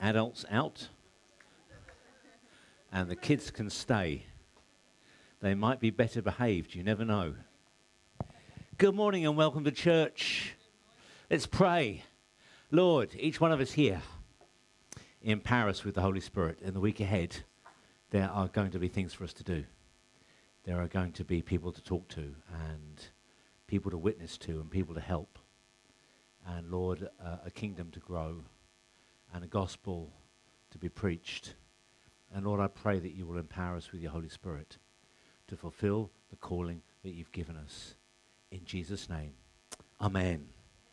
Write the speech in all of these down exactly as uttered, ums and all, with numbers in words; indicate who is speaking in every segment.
Speaker 1: adults out and the kids can stay. They might be better behaved, you never know. Good morning and welcome to church. Let's pray. Lord, each one of us here, empower us with the Holy Spirit. In the week ahead, there are going to be things for us to do. There are going to be people to talk to and people to witness to and people to help. And Lord, uh, a kingdom to grow and a gospel to be preached. And Lord, I pray that you will empower us with your Holy Spirit to fulfill the calling that you've given us. In Jesus' name, amen.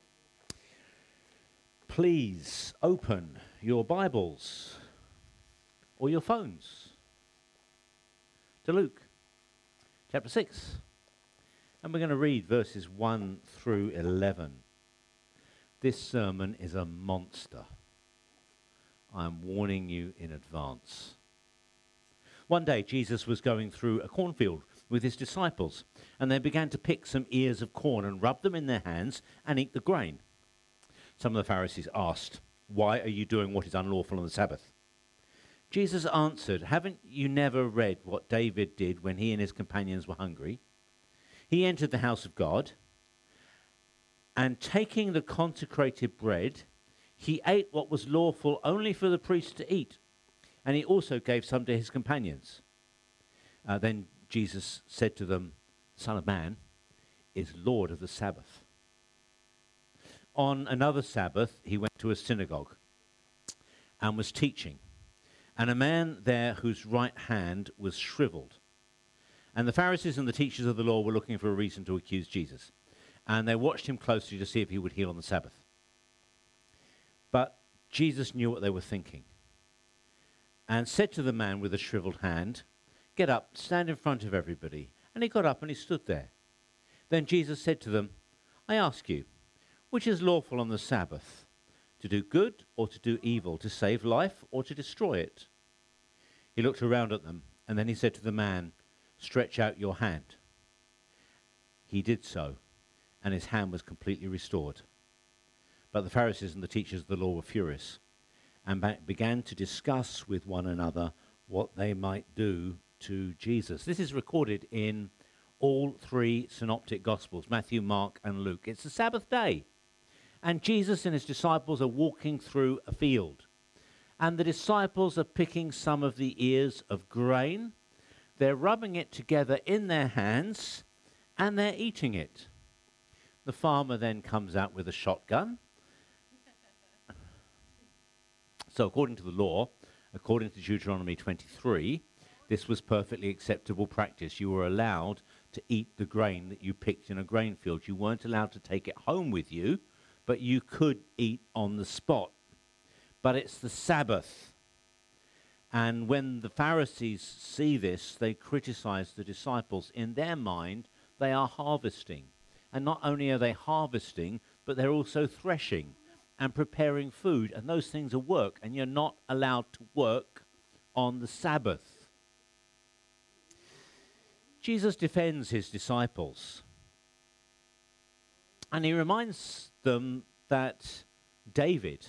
Speaker 1: Please open your Bibles or your phones to Luke chapter six. And we're going to read verses one through eleven. This sermon is a monster. I'm warning you in advance. One day, Jesus was going through a cornfield with his disciples, and they began to pick some ears of corn and rub them in their hands and eat the grain. Some of the Pharisees asked, "Why are you doing what is unlawful on the Sabbath?" Jesus answered, "Haven't you never read what David did when he and his companions were hungry? He entered the house of God, and taking the consecrated bread, he ate what was lawful only for the priest to eat, and he also gave some to his companions." Uh, then Jesus said to them, "Son of Man is Lord of the Sabbath." On another Sabbath, he went to a synagogue and was teaching, and a man there whose right hand was shriveled. And the Pharisees and the teachers of the law were looking for a reason to accuse Jesus, and they watched him closely to see if he would heal on the Sabbath. But Jesus knew what they were thinking and said to the man with the shriveled hand, "Get up, stand in front of everybody." And he got up and he stood there. Then Jesus said to them, "I ask you, which is lawful on the Sabbath, to do good or to do evil, to save life or to destroy it?" He looked around at them, and then he said to the man, "Stretch out your hand." He did so, and his hand was completely restored. But the Pharisees and the teachers of the law were furious and ba- began to discuss with one another what they might do to Jesus. This is recorded in all three synoptic Gospels, Matthew, Mark, and Luke. It's the Sabbath day, and Jesus and his disciples are walking through a field. And the disciples are picking some of the ears of grain. They're rubbing it together in their hands, and they're eating it. The farmer then comes out with a shotgun. So according to the law, according to Deuteronomy twenty-three, this was perfectly acceptable practice. You were allowed to eat the grain that you picked in a grain field. You weren't allowed to take it home with you, but you could eat on the spot. But it's the Sabbath. And when the Pharisees see this, they criticize the disciples. In their mind, they are harvesting. And not only are they harvesting, but they're also threshing and preparing food. And those things are work, and you're not allowed to work on the Sabbath. Jesus defends his disciples. And he reminds them that David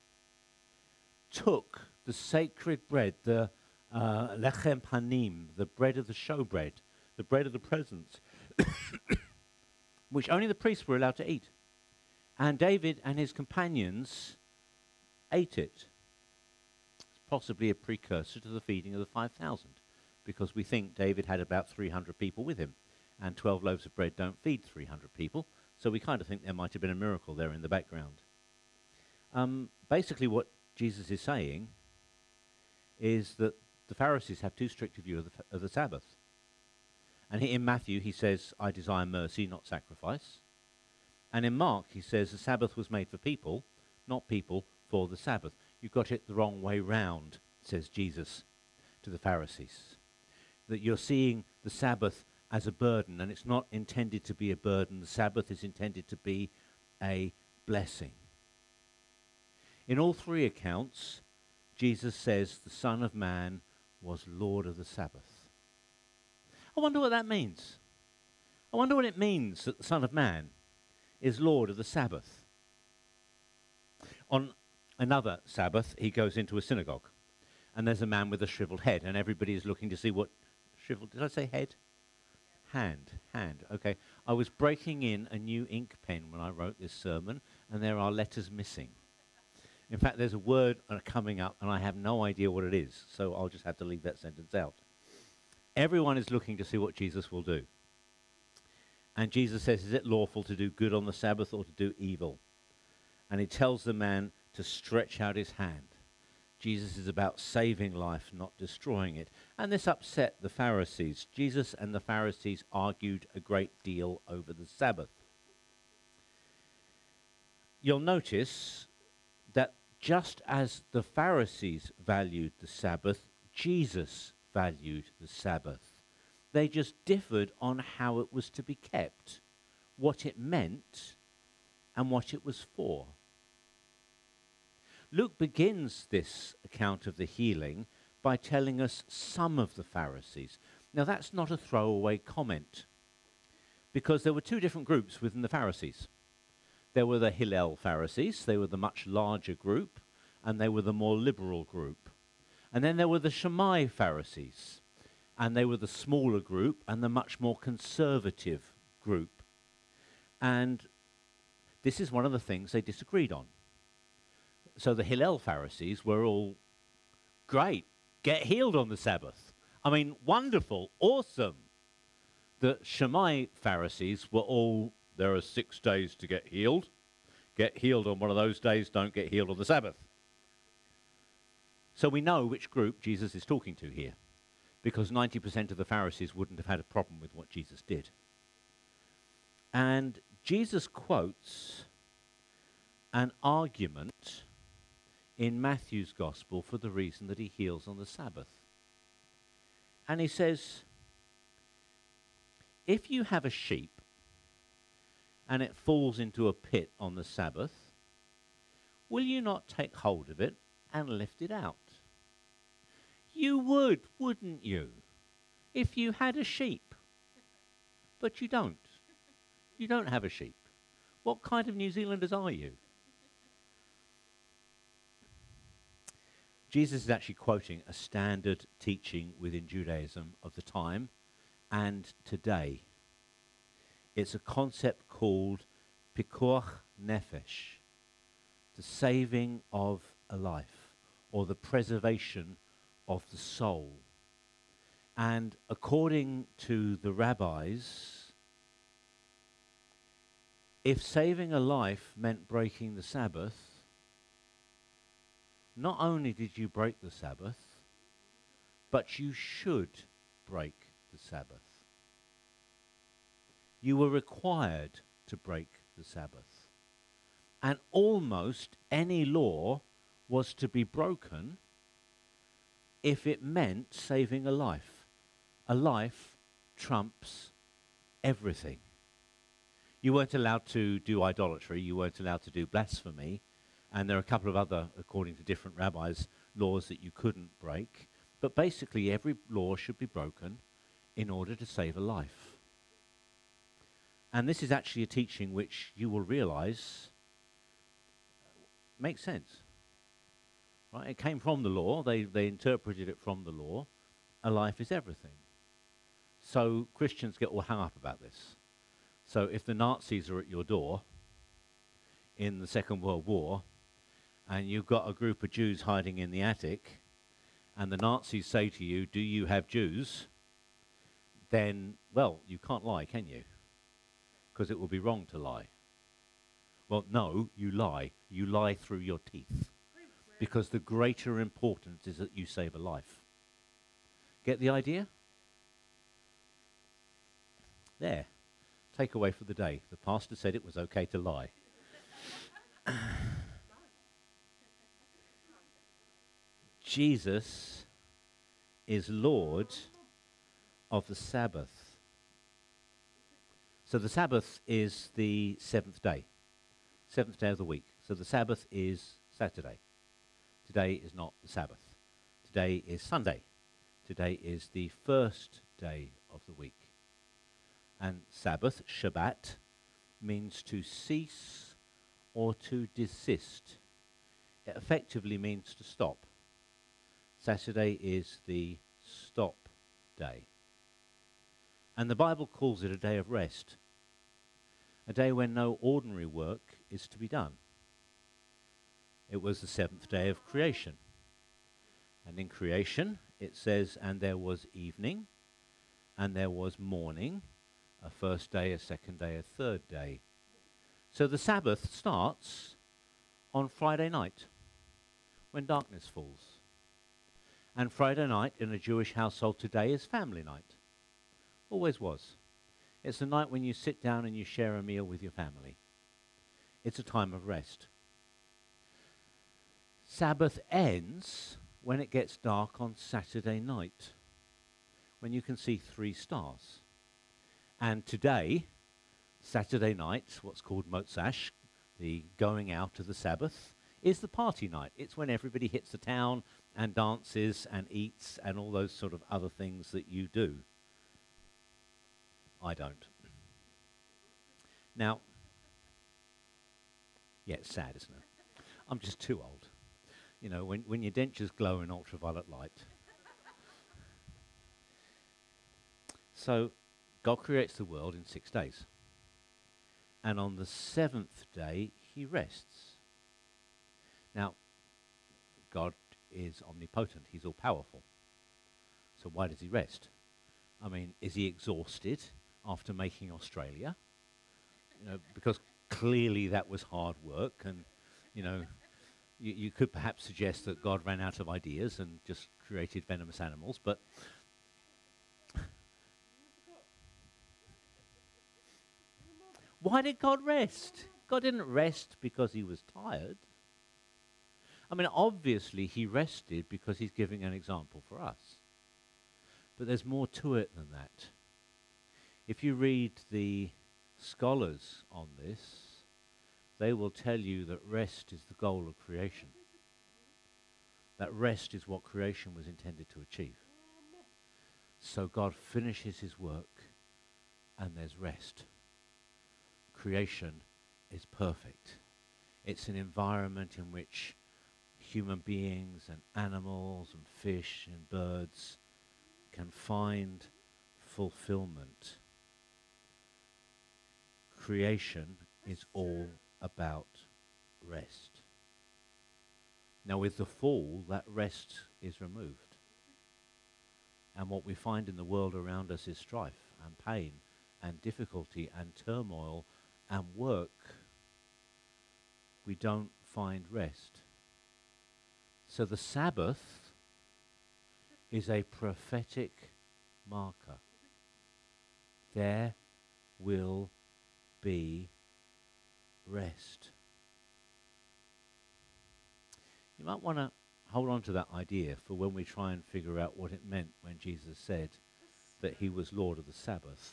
Speaker 1: took the sacred bread, the uh, lechem panim, the bread of the showbread, the bread of the presence, which only the priests were allowed to eat. And David and his companions ate it. It's possibly a precursor to the feeding of the five thousand, because we think David had about three hundred people with him, and twelve loaves of bread don't feed three hundred people, so we kind of think there might have been a miracle there in the background. Um, basically what Jesus is saying is that the Pharisees have too strict a view of the, of the Sabbath. And he, in Matthew, he says, "I desire mercy, not sacrifice." And in Mark, he says, the Sabbath was made for people, not people for the Sabbath. You got it the wrong way round, says Jesus to the Pharisees. That you're seeing the Sabbath as a burden, and it's not intended to be a burden. The Sabbath is intended to be a blessing. In all three accounts, Jesus says the Son of Man was Lord of the Sabbath. I wonder what that means. I wonder what it means that the Son of Man is Lord of the Sabbath. On another Sabbath, he goes into a synagogue, and there's a man with a shriveled head, and everybody is looking to see what shriveled. Did I say head? Hand, hand. Okay. I was breaking in a new ink pen when I wrote this sermon, and there are letters missing. In fact, there's a word uh, coming up, and I have no idea what it is, so I'll just have to leave that sentence out. Everyone is looking to see what Jesus will do. And Jesus says, is it lawful to do good on the Sabbath or to do evil? And he tells the man to stretch out his hand. Jesus is about saving life, not destroying it. And this upset the Pharisees. Jesus and the Pharisees argued a great deal over the Sabbath. You'll notice that just as the Pharisees valued the Sabbath, Jesus valued the Sabbath. They just differed on how it was to be kept, what it meant, and what it was for. Luke begins this account of the healing by telling us some of the Pharisees. Now, that's not a throwaway comment, because there were two different groups within the Pharisees. There were the Hillel Pharisees, they were the much larger group, and they were the more liberal group. And then there were the Shammai Pharisees, and they were the smaller group and the much more conservative group. And this is one of the things they disagreed on. So the Hillel Pharisees were all, great, get healed on the Sabbath. I mean, wonderful, awesome. The Shammai Pharisees were all, there are six days to get healed. Get healed on one of those days, don't get healed on the Sabbath. So we know which group Jesus is talking to here, because ninety percent of the Pharisees wouldn't have had a problem with what Jesus did. And Jesus quotes an argument in Matthew's Gospel for the reason that he heals on the Sabbath. And he says, if you have a sheep and it falls into a pit on the Sabbath, will you not take hold of it and lift it out? You would, wouldn't you, if you had a sheep? But you don't. You don't have a sheep. What kind of New Zealanders are you? Jesus is actually quoting a standard teaching within Judaism of the time and today. It's a concept called pikuach nefesh, the saving of a life, or the preservation of the soul. And according to the rabbis, if saving a life meant breaking the Sabbath, not only did you break the Sabbath, but you should break the Sabbath. You were required to break the Sabbath. And almost any law was to be broken if it meant saving a life. A life trumps everything. You weren't allowed to do idolatry, you weren't allowed to do blasphemy, and there are a couple of other, according to different rabbis, laws that you couldn't break. But basically every law should be broken in order to save a life. And this is actually a teaching which you will realize makes sense. Right? It came from the law. They, they interpreted it from the law. A life is everything. So Christians get all hung up about this. So if the Nazis are at your door in the Second World War, and you've got a group of Jews hiding in the attic, and the Nazis say to you, do you have Jews? Then, well, you can't lie, can you? Because it will be wrong to lie. Well, no, you lie. You lie through your teeth. Because the greater importance is that you save a life. Get the idea? There. Takeaway for the day. The pastor said it was okay to lie. Jesus is Lord of the Sabbath. So the Sabbath is the seventh day, seventh day of the week. So the Sabbath is Saturday. Today is not the Sabbath. Today is Sunday. Today is the first day of the week. And Sabbath, Shabbat, means to cease or to desist. It effectively means to stop. Saturday is the stop day. And the Bible calls it a day of rest, a day when no ordinary work is to be done. It was the seventh day of creation. And in creation, it says, and there was evening, and there was morning, a first day, a second day, a third day. So the Sabbath starts on Friday night, when darkness falls. And Friday night in a Jewish household today is family night. Always was. It's the night when you sit down and you share a meal with your family. It's a time of rest. Sabbath ends when it gets dark on Saturday night, when you can see three stars. And today, Saturday night, what's called Motzash, the going out of the Sabbath, is the party night. It's when everybody hits the town and dances and eats and all those sort of other things that you do. I don't. Now, yeah, it's sad, isn't it? I'm just too old. You know, when, when your dentures glow in ultraviolet light. So, God creates the world in six days. And on the seventh day, he rests. Now, God is omnipotent. He's all-powerful. So why does he rest? I mean, is he exhausted after making Australia? You know, because clearly that was hard work, and, you know, you, you could perhaps suggest that God ran out of ideas and just created venomous animals, but why did God rest? God didn't rest because he was tired. I mean, obviously he rested because he's giving an example for us. But there's more to it than that. If you read the scholars on this, they will tell you that rest is the goal of creation. That rest is what creation was intended to achieve. So God finishes his work and there's rest. Creation is perfect. It's an environment in which human beings and animals and fish and birds can find fulfillment. Creation is all about rest. Now with the fall, that rest is removed. And what we find in the world around us is strife and pain and difficulty and turmoil and work. We don't find rest. So the Sabbath is a prophetic marker. There will be rest. You might want to hold on to that idea for when we try and figure out what it meant when Jesus said that he was Lord of the Sabbath.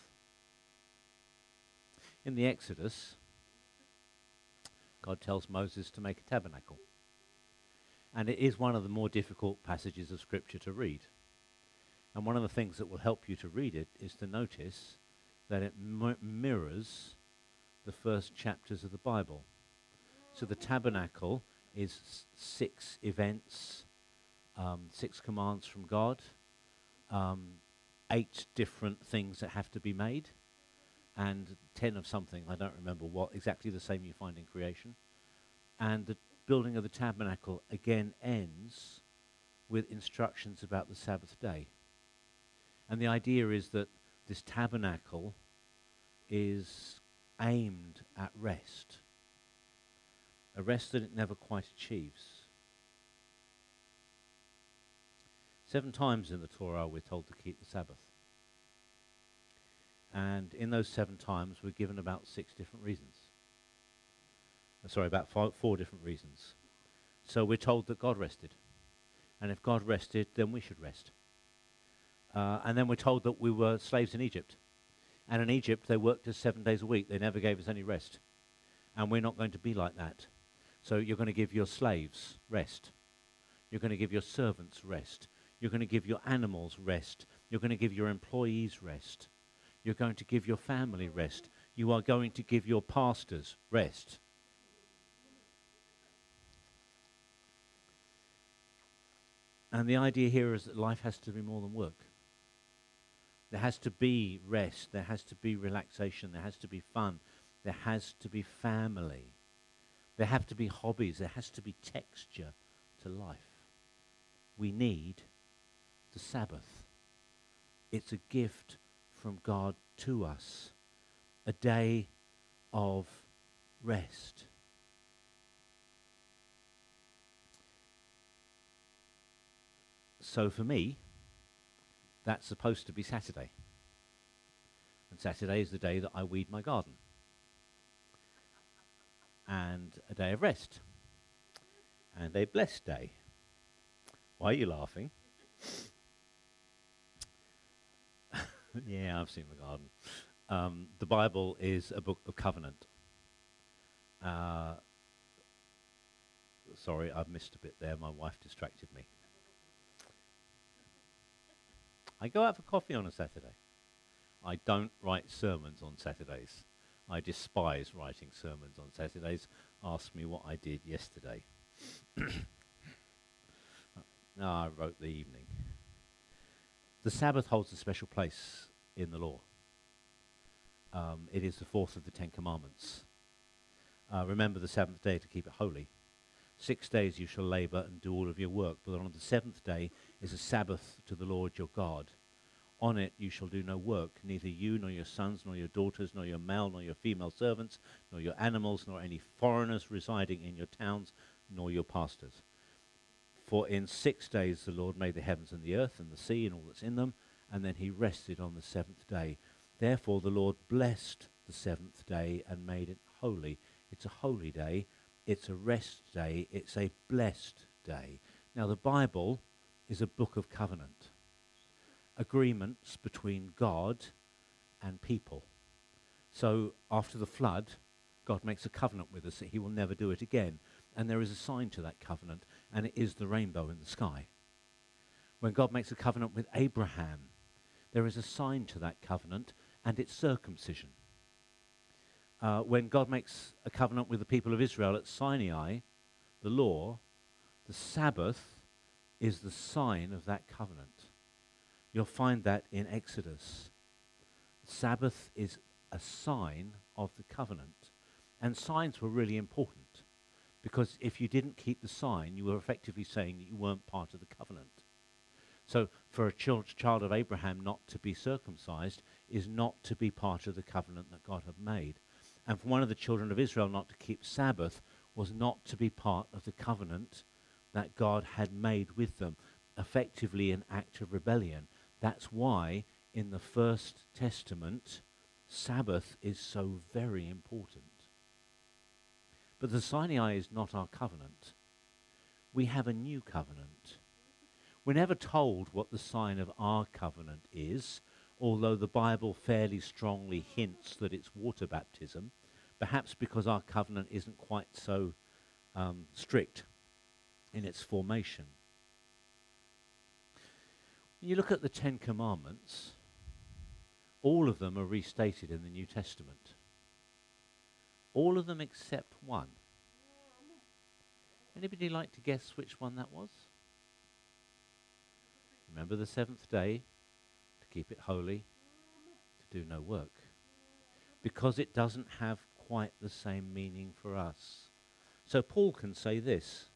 Speaker 1: In the Exodus, God tells Moses to make a tabernacle. And it is one of the more difficult passages of Scripture to read. And one of the things that will help you to read it is to notice that it m- mirrors the first chapters of the Bible. So the tabernacle is s- six events, um, six commands from God, um, eight different things that have to be made, and ten of something, I don't remember what, exactly the same you find in creation. And the building of the tabernacle again ends with instructions about the Sabbath day. And the idea is that this tabernacle is aimed at rest, a rest that it never quite achieves. Seven times in the Torah we're told to keep the Sabbath. And in those seven times we're given about six different reasons. Uh, sorry, about five, four different reasons. So we're told that God rested. And if God rested, then we should rest. Uh, and then we're told that we were slaves in Egypt. And in Egypt, they worked us seven days a week. They never gave us any rest. And we're not going to be like that. So you're going to give your slaves rest. You're going to give your servants rest. You're going to give your animals rest. You're going to give your employees rest. You're going to give your family rest. You are going to give your pastors rest. And the idea here is that life has to be more than work. There has to be rest, there has to be relaxation, there has to be fun, there has to be family, there have to be hobbies, there has to be texture to life. We need the Sabbath. It's a gift from God to us, a day of rest. So for me, that's supposed to be Saturday. And Saturday is the day that I weed my garden. And a day of rest. And a blessed day. Why are you laughing? Yeah, I've seen the garden. Um, the Bible is a book of covenant. Uh, sorry, I've missed a bit there. My wife distracted me. I go out for coffee on a Saturday. I don't write sermons on Saturdays. I despise writing sermons on Saturdays. Ask me what I did yesterday. No, I wrote the evening. The Sabbath holds a special place in the law. Um, it is the fourth of the Ten Commandments. Uh, remember the seventh day to keep it holy. Six days you shall labor and do all of your work, but on the seventh day is a Sabbath to the Lord your God. On it you shall do no work, neither you nor your sons, nor your daughters, nor your male nor your female servants, nor your animals, nor any foreigners residing in your towns, nor your pastors. For in six days the Lord made the heavens and the earth and the sea and all that's in them, and then he rested on the seventh day. Therefore the Lord blessed the seventh day and made it holy. It's a holy day. It's a rest day. It's a blessed day. Now, the Bible is a book of covenant. Agreements between God and people. So, after the flood, God makes a covenant with us that he will never do it again. And there is a sign to that covenant, and it is the rainbow in the sky. When God makes a covenant with Abraham, there is a sign to that covenant, and it's circumcision. Uh, when God makes a covenant with the people of Israel at Sinai, the law, the Sabbath is the sign of that covenant. You'll find that in Exodus. Sabbath is a sign of the covenant. And signs were really important, because if you didn't keep the sign, you were effectively saying that you weren't part of the covenant. So for a child, child of Abraham not to be circumcised is not to be part of the covenant that God had made. And for one of the children of Israel not to keep Sabbath was not to be part of the covenant that God had made with them, effectively an act of rebellion. That's why in the First Testament, Sabbath is so very important. But the Sinai is not our covenant. We have a new covenant. We're never told what the sign of our covenant is, although the Bible fairly strongly hints that it's water baptism, perhaps because our covenant isn't quite so um, strict in its formation. When you look at the Ten Commandments, all of them are restated in the New Testament. All of them except one. Anybody like to guess which one that was? Remember the seventh day, to keep it holy, to do no work. Because it doesn't have quite the same meaning for us. So Paul can say this.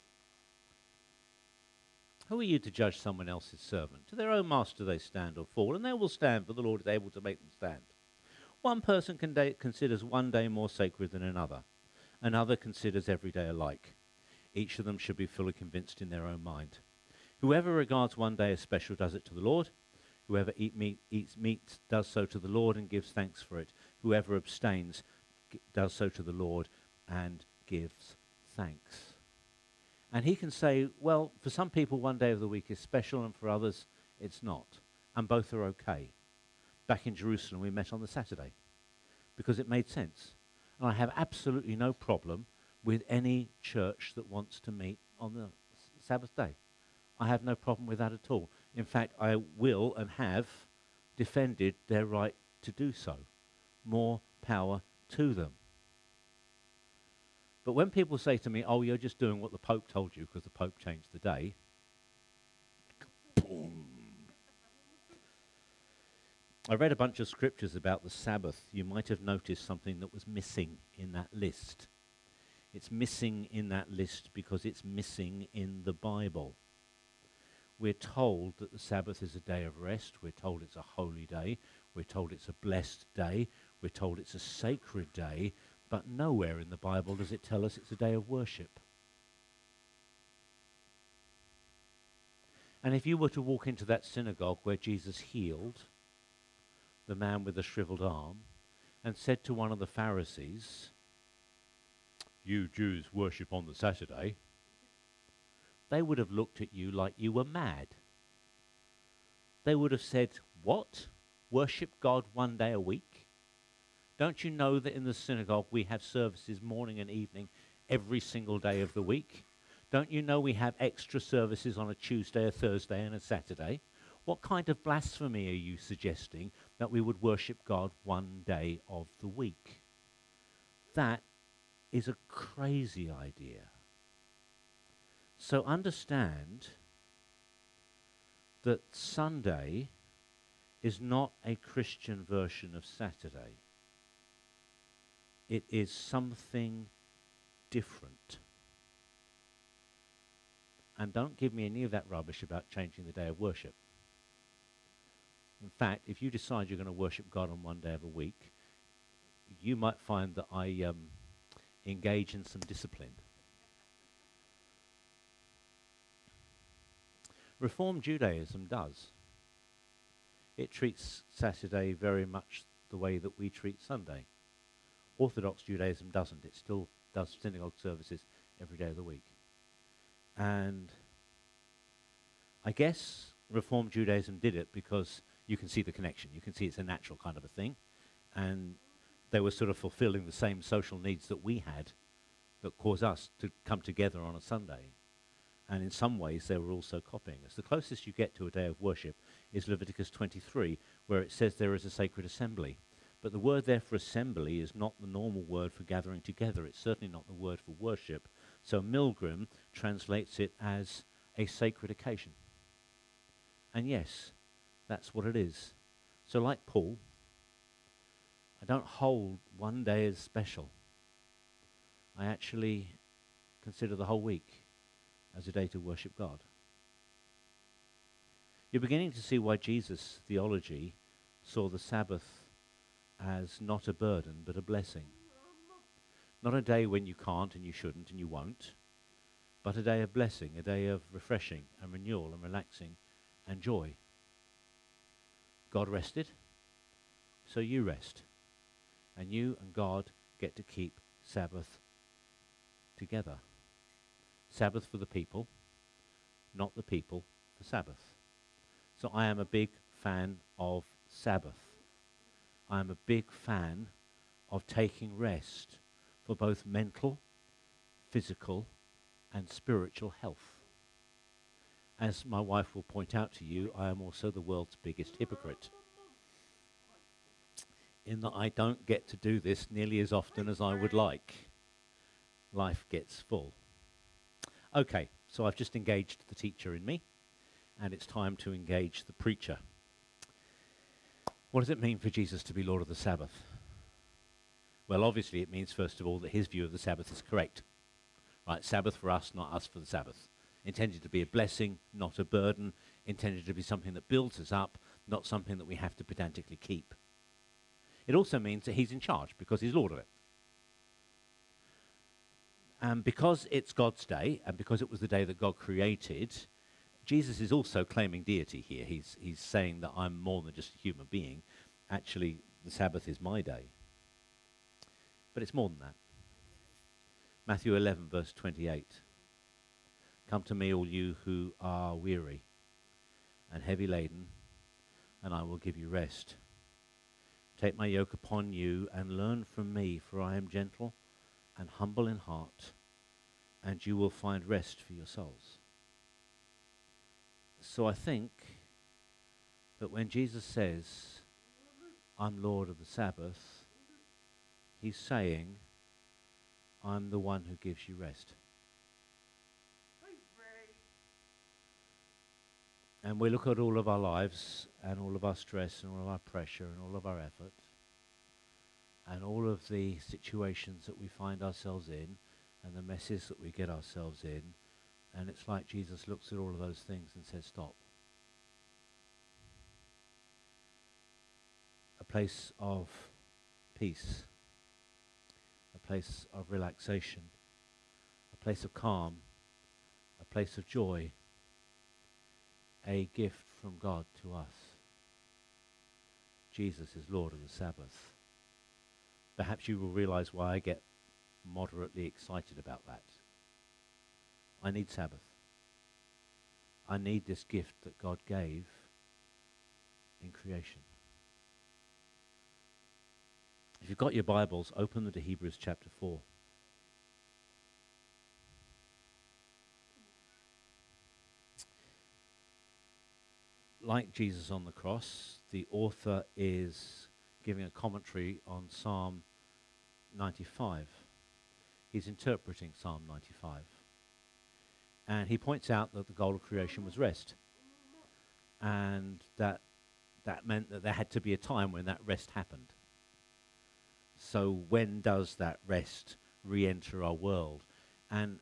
Speaker 1: Who are you to judge someone else's servant? To their own master they stand or fall, and they will stand, for the Lord is able to make them stand. One person con- da- considers one day more sacred than another. Another considers every day alike. Each of them should be fully convinced in their own mind. Whoever regards one day as special does it to the Lord. Whoever eat meat, eats meat does so to the Lord and gives thanks for it. Whoever abstains g- does so to the Lord and gives thanks. And he can say, well, for some people one day of the week is special and for others it's not. And both are okay. Back in Jerusalem we met on the Saturday because it made sense. And I have absolutely no problem with any church that wants to meet on the s- Sabbath day. I have no problem with that at all. In fact, I will and have defended their right to do so. More power to them. But when people say to me, oh, you're just doing what the Pope told you because the Pope changed the day, I read a bunch of scriptures about the Sabbath. You might have noticed something that was missing in that list. It's missing in that list because it's missing in the Bible. We're told that the Sabbath is a day of rest. We're told it's a holy day. We're told it's a blessed day. We're told it's a sacred day. But nowhere in the Bible does it tell us it's a day of worship. And if you were to walk into that synagogue where Jesus healed the man with the shriveled arm and said to one of the Pharisees, "You Jews worship on the Saturday," they would have looked at you like you were mad. They would have said, "What? Worship God one day a week? Don't you know that in the synagogue we have services morning and evening every single day of the week? Don't you know we have extra services on a Tuesday, a Thursday, and a Saturday? What kind of blasphemy are you suggesting that we would worship God one day of the week?" That is a crazy idea. So understand that Sunday is not a Christian version of Saturday. It is something different. And don't give me any of that rubbish about changing the day of worship. In fact, if you decide you're going to worship God on one day of a week, you might find that I um, engage in some discipline. Reform Judaism does. It treats Saturday very much the way that we treat Sunday. Orthodox Judaism doesn't. It still does synagogue services every day of the week. And I guess Reform Judaism did it because you can see the connection. You can see it's a natural kind of a thing. And they were sort of fulfilling the same social needs that we had that cause us to come together on a Sunday. And in some ways, they were also copying us. The closest you get to a day of worship is Leviticus twenty-three, where it says there is a sacred assembly. But the word there for assembly is not the normal word for gathering together. It's certainly not the word for worship. So Milgram translates it as a sacred occasion. And yes, that's what it is. So like Paul, I don't hold one day as special. I actually consider the whole week as a day to worship God. You're beginning to see why Jesus' theology saw the Sabbath as not a burden, but a blessing. Not a day when you can't and you shouldn't and you won't, but a day of blessing, a day of refreshing and renewal and relaxing and joy. God rested, so you rest. And you and God get to keep Sabbath together. Sabbath for the people, not the people for Sabbath. So I am a big fan of Sabbath. I am a big fan of taking rest for both mental, physical, and spiritual health. As my wife will point out to you, I am also the world's biggest hypocrite, in that I don't get to do this nearly as often as I would like. Life gets full. Okay, so I've just engaged the teacher in me, and it's time to engage the preacher. What does it mean for Jesus to be Lord of the Sabbath? Well, obviously it means, first of all, that his view of the Sabbath is correct. Right, Sabbath for us, not us for the Sabbath. Intended to be a blessing, not a burden. Intended to be something that builds us up, not something that we have to pedantically keep. It also means that he's in charge, because he's Lord of it. And because it's God's day, and because it was the day that God created, Jesus is also claiming deity here. He's, he's saying that I'm more than just a human being. Actually, the Sabbath is my day. But it's more than that. Matthew eleven, verse twenty-eight. Come to me, all you who are weary and heavy laden, and I will give you rest. Take my yoke upon you and learn from me, for I am gentle and humble in heart, and you will find rest for your souls. So I think that when Jesus says, I'm Lord of the Sabbath, he's saying, I'm the one who gives you rest. And we look at all of our lives and all of our stress and all of our pressure and all of our effort and all of the situations that we find ourselves in and the messes that we get ourselves in. And it's like Jesus looks at all of those things and says, stop. A place of peace, a place of relaxation, a place of calm, a place of joy, a gift from God to us. Jesus is Lord of the Sabbath. Perhaps you will realize why I get moderately excited about that. I need Sabbath. I need this gift that God gave in creation. If you've got your Bibles, open them to Hebrews chapter four. Like Jesus on the cross, the author is giving a commentary on Psalm ninety-five. He's interpreting Psalm ninety-five. And he points out that the goal of creation was rest. And that that meant that there had to be a time when that rest happened. So when does that rest re-enter our world? And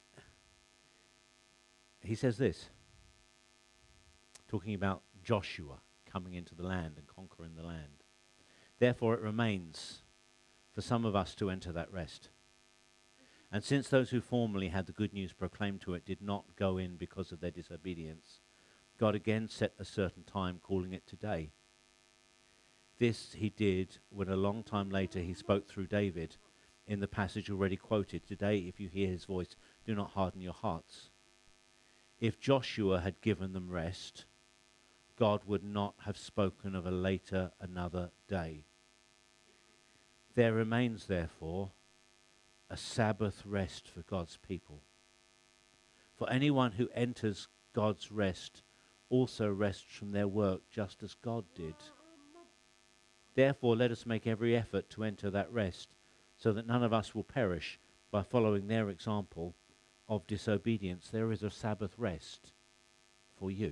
Speaker 1: he says this, talking about Joshua coming into the land and conquering the land. Therefore it remains for some of us to enter that rest. And since those who formerly had the good news proclaimed to it did not go in because of their disobedience, God again set a certain time, calling it today. This he did when a long time later he spoke through David in the passage already quoted. Today, if you hear his voice, do not harden your hearts. If Joshua had given them rest, God would not have spoken of a later another day. There remains, therefore, a Sabbath rest for God's people. For anyone who enters God's rest also rests from their work, just as God did. Therefore, let us make every effort to enter that rest, so that none of us will perish by following their example of disobedience. There is a Sabbath rest for you.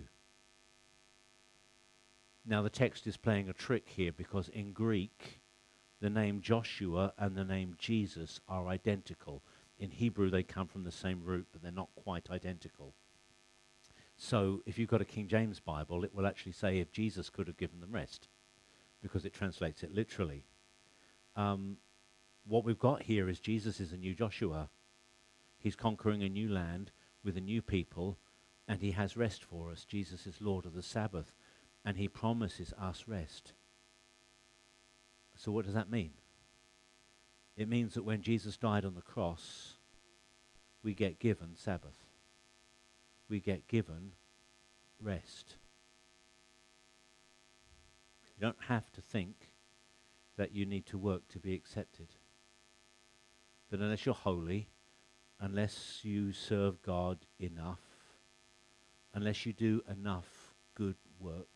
Speaker 1: Now, the text is playing a trick here, because in Greek, the name Joshua and the name Jesus are identical. In Hebrew, they come from the same root, but they're not quite identical. So, if you've got a King James Bible, it will actually say if Jesus could have given them rest, because it translates it literally. Um, what we've got here is Jesus is a new Joshua. He's conquering a new land with a new people, and he has rest for us. Jesus is Lord of the Sabbath, and he promises us rest. So what does that mean? It means that when Jesus died on the cross, we get given Sabbath. We get given rest. You don't have to think that you need to work to be accepted. That unless you're holy, unless you serve God enough, unless you do enough good works,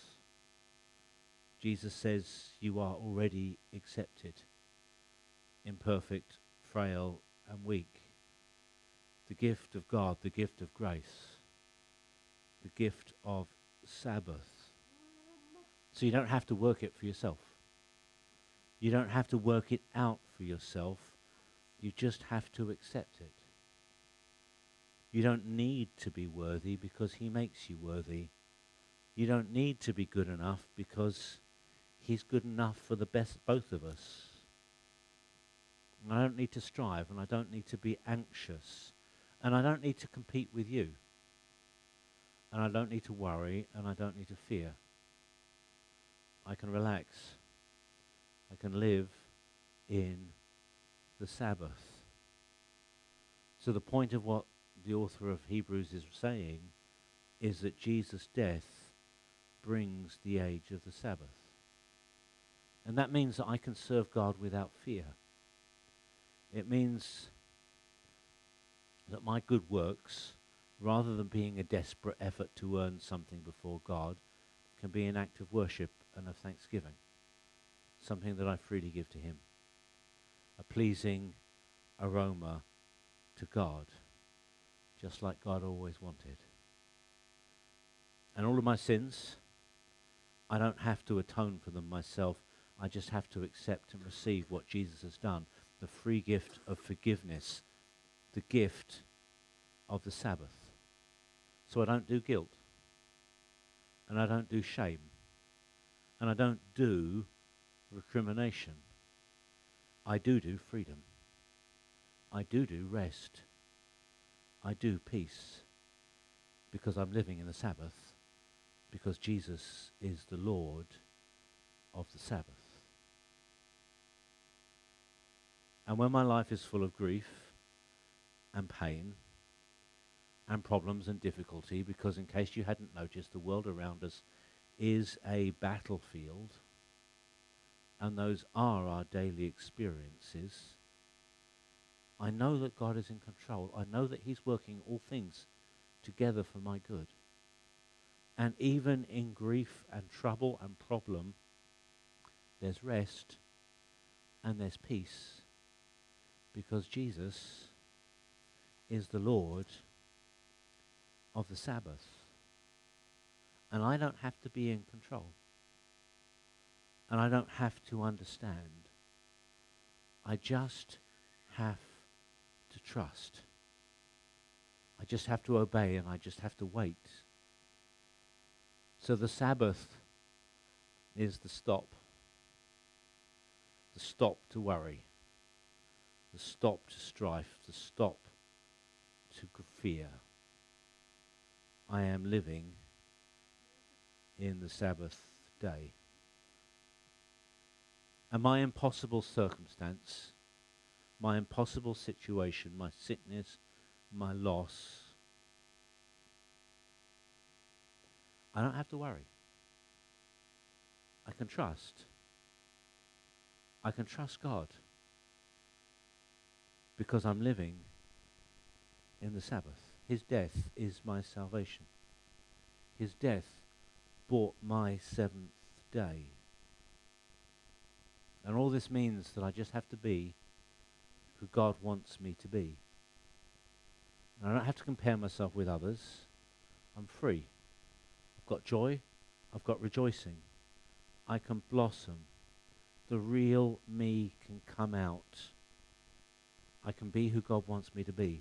Speaker 1: Jesus says you are already accepted, imperfect, frail, and weak. The gift of God, the gift of grace, the gift of Sabbath. So you don't have to work it for yourself. You don't have to work it out for yourself. You just have to accept it. You don't need to be worthy because he makes you worthy. You don't need to be good enough because he's good enough for the best, both of us. And I don't need to strive, and I don't need to be anxious, and I don't need to compete with you. And I don't need to worry, and I don't need to fear. I can relax. I can live in the Sabbath. So the point of what the author of Hebrews is saying is that Jesus' death brings the age of the Sabbath. And that means that I can serve God without fear. It means that my good works, rather than being a desperate effort to earn something before God, can be an act of worship and of thanksgiving, something that I freely give to him, a pleasing aroma to God, just like God always wanted. And all of my sins, I don't have to atone for them myself. I just have to accept and receive what Jesus has done. The free gift of forgiveness. The gift of the Sabbath. So I don't do guilt. And I don't do shame. And I don't do recrimination. I do do freedom. I do do rest. I do peace. Because I'm living in the Sabbath. Because Jesus is the Lord of the Sabbath. And when my life is full of grief and pain and problems and difficulty, because in case you hadn't noticed, the world around us is a battlefield, and those are our daily experiences, I know that God is in control. I know that he's working all things together for my good. And even in grief and trouble and problem, there's rest and there's peace, because Jesus is the Lord of the Sabbath. And I don't have to be in control. And I don't have to understand. I just have to trust. I just have to obey, and I just have to wait. So the Sabbath is the stop. The stop to worry. The stop to strife. The stop to fear. I am living in the Sabbath day. And my impossible circumstance, my impossible situation, my sickness, my loss, I don't have to worry. I can trust. I can trust God because I'm living in the Sabbath. His death is my salvation. His death bought my seventh day. And all this means that I just have to be who God wants me to be. And I don't have to compare myself with others. I'm free. I've got joy. I've got rejoicing. I can blossom. The real me can come out. I can be who God wants me to be.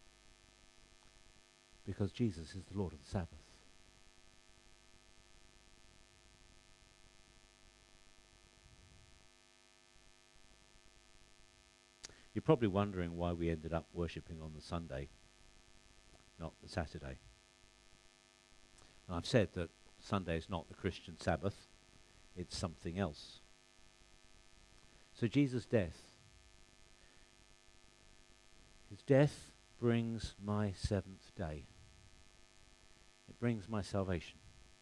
Speaker 1: Because Jesus is the Lord of the Sabbath. You're probably wondering why we ended up worshipping on the Sunday, not the Saturday. And I've said that Sunday is not the Christian Sabbath, it's something else. So Jesus' death, his death brings my seventh day. It brings my salvation.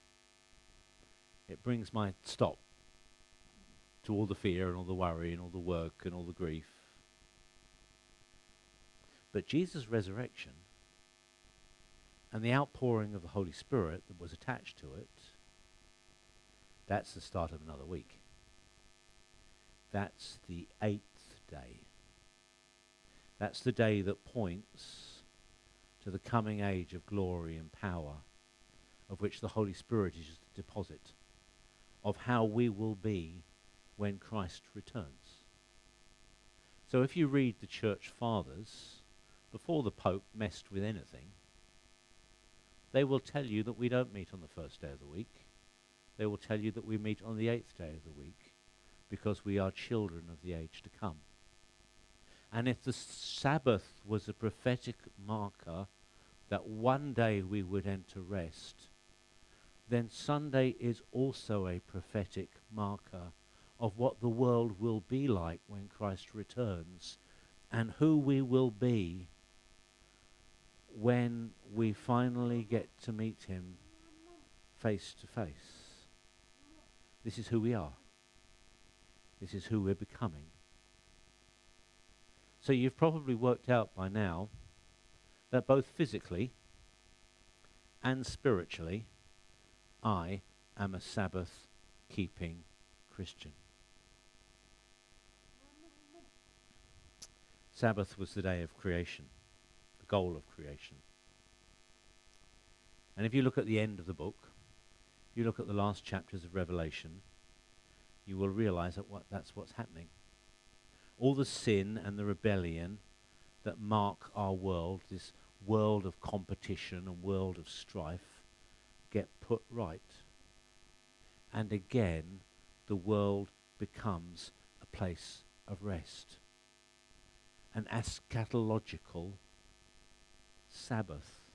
Speaker 1: It brings my stop to all the fear and all the worry and all the work and all the grief. But Jesus' resurrection and the outpouring of the Holy Spirit that was attached to it, that's the start of another week. That's the eighth day. That's the day that points to the coming age of glory and power, of which the Holy Spirit is the deposit, of how we will be when Christ returns. So if you read the church fathers, before the Pope messed with anything, they will tell you that we don't meet on the first day of the week. They will tell you that we meet on the eighth day of the week because we are children of the age to come. And if the Sabbath was a prophetic marker that one day we would enter rest, then Sunday is also a prophetic marker of what the world will be like when Christ returns and who we will be when we finally get to meet him face to face. This is who we are. This is who we're becoming. So you've probably worked out by now that both physically and spiritually, I am a Sabbath-keeping Christian. Sabbath was the day of creation, the goal of creation. And if you look at the end of the book, you look at the last chapters of Revelation, you will realize that what, that's what's happening. All the sin and the rebellion that mark our world, this world of competition and world of strife, get put right. And again, the world becomes a place of rest. An eschatological Sabbath.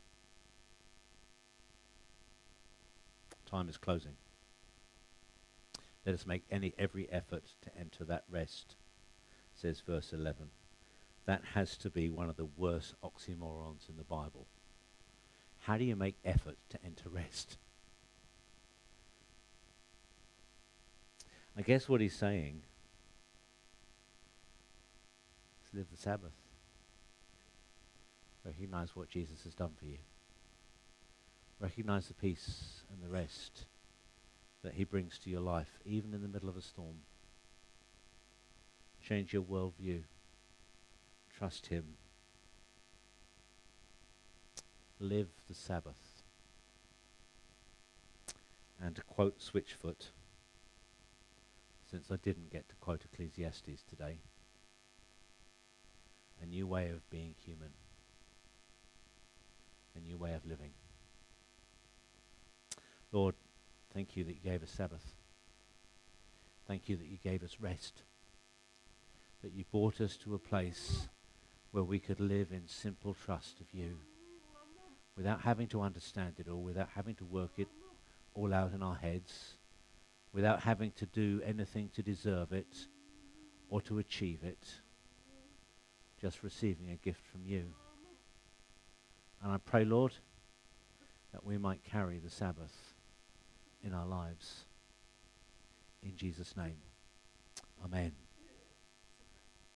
Speaker 1: Time is closing. Let us make any every effort to enter that rest, says verse eleven. That has to be one of the worst oxymorons in the Bible. How do you make effort to enter rest? I guess what he's saying is live the Sabbath. Recognize what Jesus has done for you. Recognize the peace and the rest that he brings to your life, even in the middle of a storm. Change your worldview. Trust him. Live the Sabbath. And to quote Switchfoot, since I didn't get to quote Ecclesiastes today, a new way of being human. A new way of living. Lord, thank you that you gave us Sabbath. Thank you that you gave us rest. That you brought us to a place where we could live in simple trust of you, without having to understand it all, without having to work it all out in our heads, without having to do anything to deserve it or to achieve it, just receiving a gift from you. And I pray, Lord, that we might carry the Sabbath in our lives. In Jesus' name, amen.